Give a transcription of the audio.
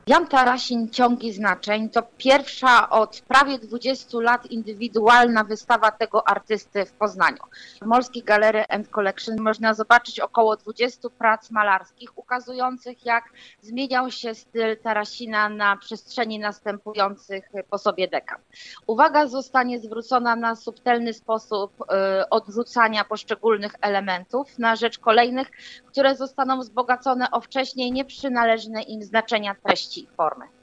Jan Tarasin Ciągi znaczeń to pierwsza od prawie 20 lat indywidualna wystawa tego artysty w Poznaniu. W Morskiej Gallery and Collection można zobaczyć około 20 prac malarskich ukazujących, jak zmieniał się styl Tarasina na przestrzeni następujących po sobie dekad. Uwaga zostanie zwrócona na subtelny sposób odwrócania poszczególnych elementów na rzecz kolejnych, które zostaną wzbogacone o wcześniej nieprzynależne im znaczenia treści i formy.